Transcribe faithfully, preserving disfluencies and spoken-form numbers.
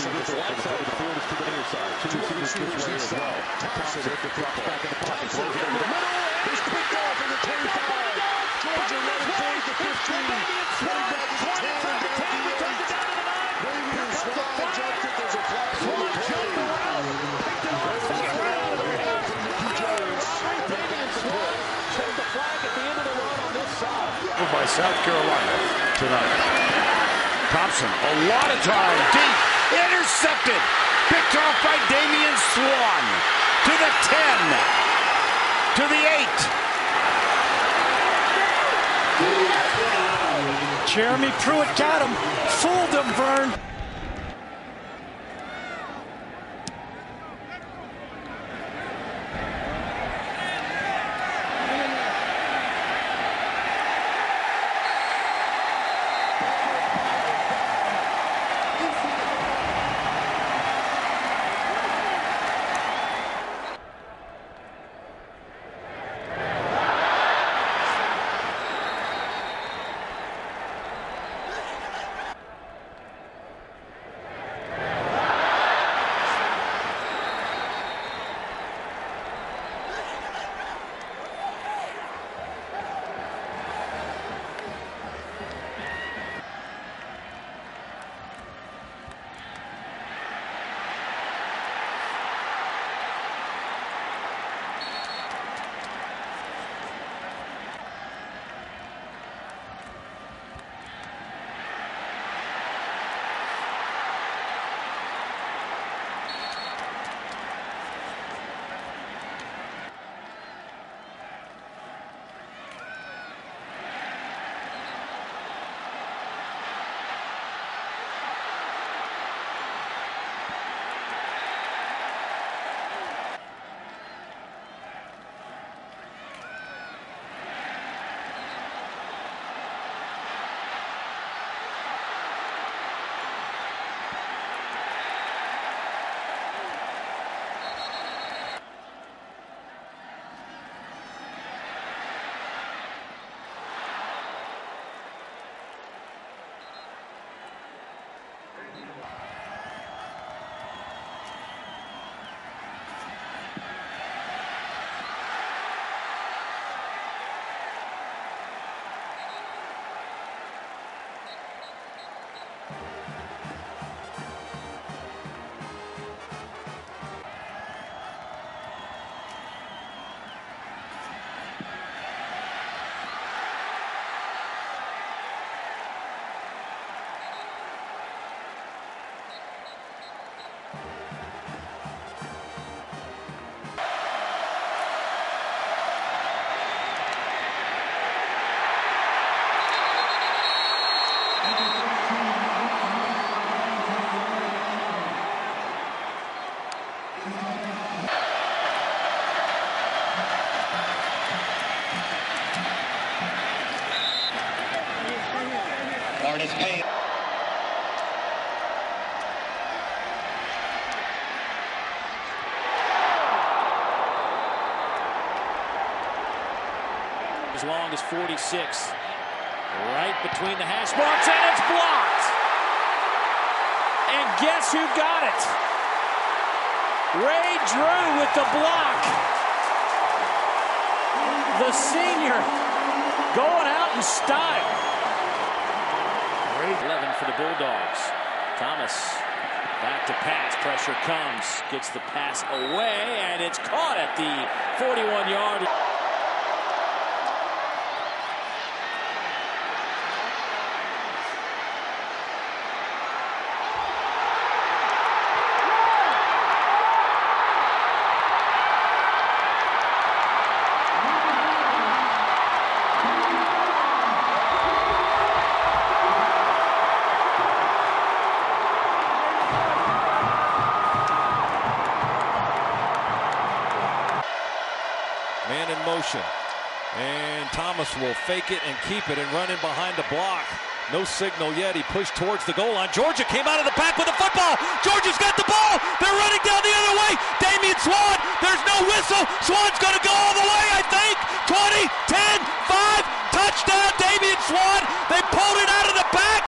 Thompson gets the lights out. The field is to the near side. Two receivers this way as well. Thompson drops back in the pocket. Thompson in the middle. He's picked off in the twenty-five. Georgia running forward to fifteen. Running back to the ten. Down to the eight. Damian Swann jumped it. There's a flag on the play. Picked it off. Mickey Jones. Damian Swann checked the flag at the end of the run on this side. By South Carolina tonight. Thompson, a lot of time, deep, intercepted, picked off by Damian Swann, to the ten, to the eight. Jeremy Pruitt got him, fooled him, Vern. As long as forty-six. Right between the hash marks, and it's blocked. And guess who got it? Ray Drew with the block. The senior going out in style. eleven for the Bulldogs. Thomas back to pass. Pressure comes. Gets the pass away, and it's caught at the forty-one yard line. Man in motion, and Thomas will fake it and keep it and run in behind the block. No signal yet. He pushed towards the goal line. Georgia came out of the pack with the football. Georgia's got the ball. They're running down the other way. Damian Swann. There's no whistle. Swann's going to go all the way, I think. twenty, ten, five. Touchdown, Damian Swann. They pulled it out of the back.